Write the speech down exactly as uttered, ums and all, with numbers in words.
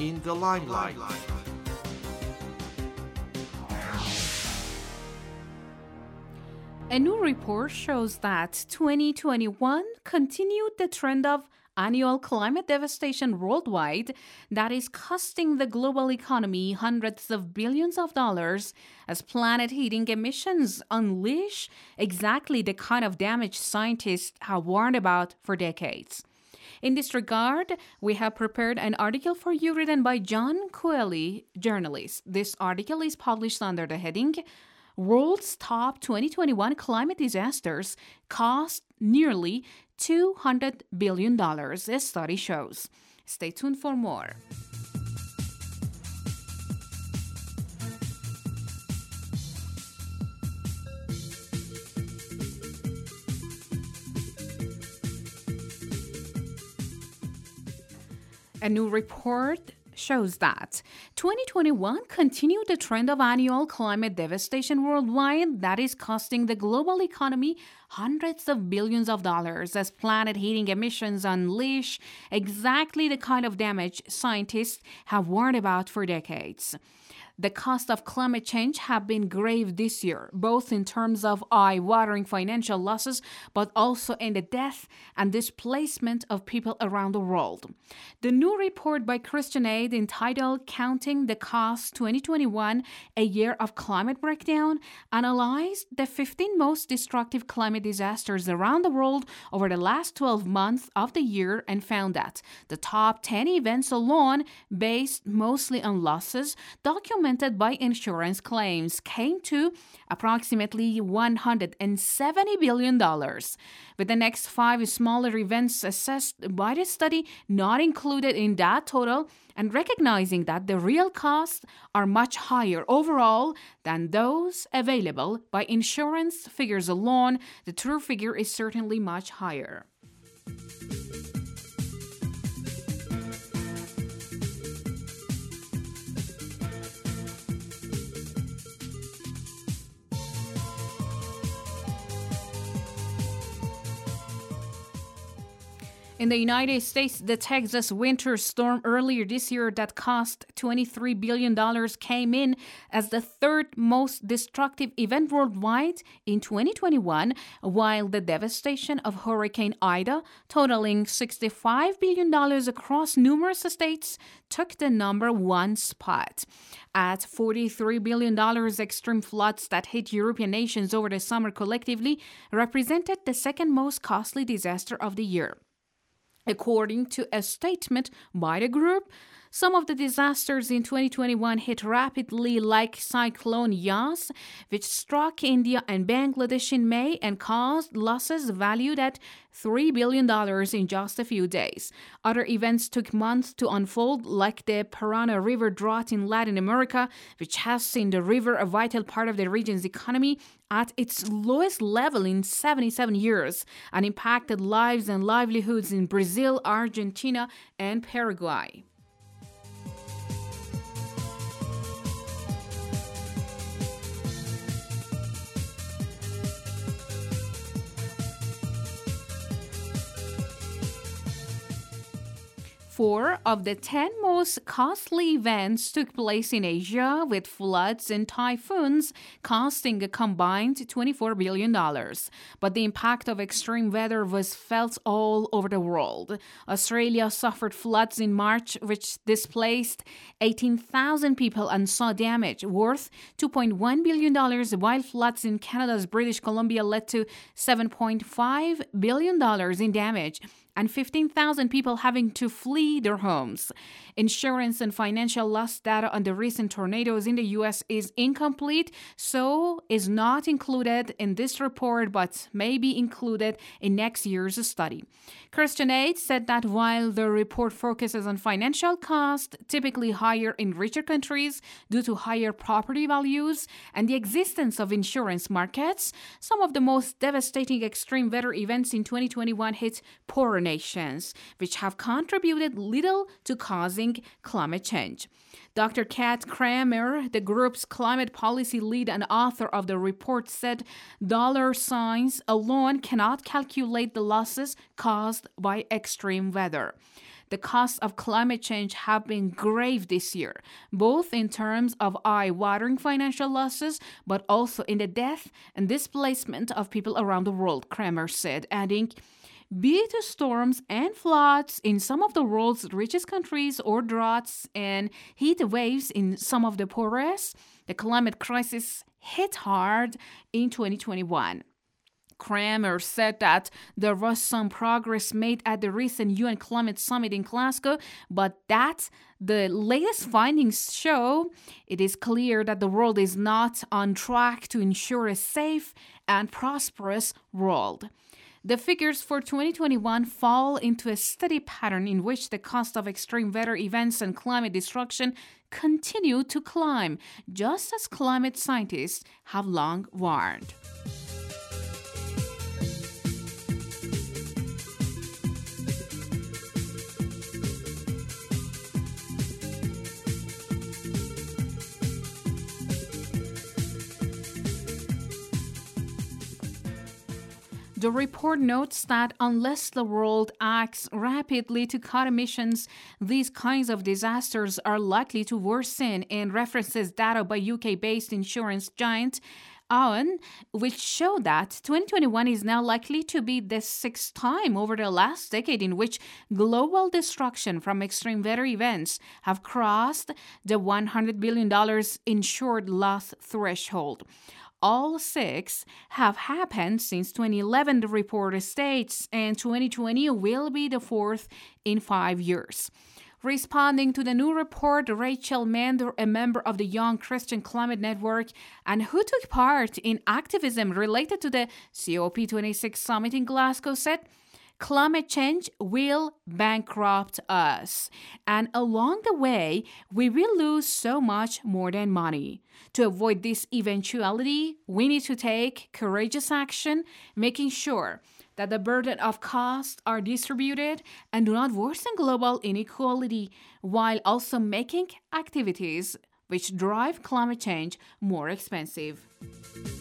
in the limelight. A new report shows that twenty twenty-one continued the trend of annual climate devastation worldwide that is costing the global economy hundreds of billions of dollars as planet-heating emissions unleash exactly the kind of damage scientists have warned about for decades. In this regard, we have prepared an article for you written by John Coelho, journalist. This article is published under the heading World's Top twenty twenty-one Climate Disasters Cost Nearly two hundred billion dollars, a study shows. Stay tuned for more. A new report shows that twenty twenty-one continued the trend of annual climate devastation worldwide that is costing the global economy hundreds of billions of dollars as planet-heating emissions unleash exactly the kind of damage scientists have warned about for decades. The cost of climate change have been grave this year, both in terms of eye-watering financial losses, but also in the death and displacement of people around the world. The new report by Christian Aid entitled Counting the Cost twenty twenty-one, A Year of Climate Breakdown, analyzed the fifteen most destructive climate disasters around the world over the last twelve months of the year and found that the top ten events alone, based mostly on losses, documented by insurance claims came to approximately one hundred seventy billion dollars, with the next five smaller events assessed by the study not included in that total, and recognizing that the real costs are much higher overall than those available by insurance figures alone. The true figure is certainly much higher. In the United States, the Texas winter storm earlier this year that cost twenty-three billion dollars came in as the third most destructive event worldwide in twenty twenty-one, while the devastation of Hurricane Ida, totaling sixty-five billion dollars across numerous states, took the number one spot. At forty-three billion dollars, extreme floods that hit European nations over the summer collectively represented the second most costly disaster of the year. According to a statement by the group, some of the disasters in twenty twenty-one hit rapidly, like Cyclone Yas, which struck India and Bangladesh in May and caused losses valued at three billion dollars in just a few days. Other events took months to unfold, like the Parana River drought in Latin America, which has seen the river, a vital part of the region's economy, at its lowest level in seventy-seven years, and impacted lives and livelihoods in Brazil, Argentina, and Paraguay. Four of the ten most costly events took place in Asia, with floods and typhoons costing a combined twenty-four billion dollars. But the impact of extreme weather was felt all over the world. Australia suffered floods in March, which displaced eighteen thousand people and saw damage worth two point one billion dollars, while floods in Canada's British Columbia led to seven point five billion dollars in damage, and fifteen thousand people having to flee their homes. Insurance and financial loss data on the recent tornadoes in the U S is incomplete, so is not included in this report, but may be included in next year's study. Christian Aid said that while the report focuses on financial costs, typically higher in richer countries due to higher property values and the existence of insurance markets, some of the most devastating extreme weather events in twenty twenty-one hit poorer nations, which have contributed little to causing climate change. Doctor Kat Kramer, the group's climate policy lead and author of the report, said dollar signs alone cannot calculate the losses caused by extreme weather. The costs of climate change have been grave this year, both in terms of eye-watering financial losses, but also in the death and displacement of people around the world, Kramer said, adding, be it storms and floods in some of the world's richest countries or droughts and heat waves in some of the poorest, the climate crisis hit hard in twenty twenty-one. Kramer said that there was some progress made at the recent U N Climate Summit in Glasgow, but that the latest findings show it is clear that the world is not on track to ensure a safe and prosperous world. The figures for twenty twenty-one fall into a steady pattern in which the cost of extreme weather events and climate destruction continue to climb, just as climate scientists have long warned. The report notes that unless the world acts rapidly to cut emissions, these kinds of disasters are likely to worsen, and references data by U K-based insurance giant Aon, which show that twenty twenty-one is now likely to be the sixth time over the last decade in which global destruction from extreme weather events have crossed the one hundred billion dollars insured loss threshold. All six have happened since twenty eleven, the report states, and twenty twenty will be the fourth in five years. Responding to the new report, Rachel Mander, a member of the Young Christian Climate Network and who took part in activism related to the C O P twenty-six summit in Glasgow, said, climate change will bankrupt us, and along the way, we will lose so much more than money. To avoid this eventuality, we need to take courageous action, making sure that the burden of costs are distributed and do not worsen global inequality, while also making activities which drive climate change more expensive.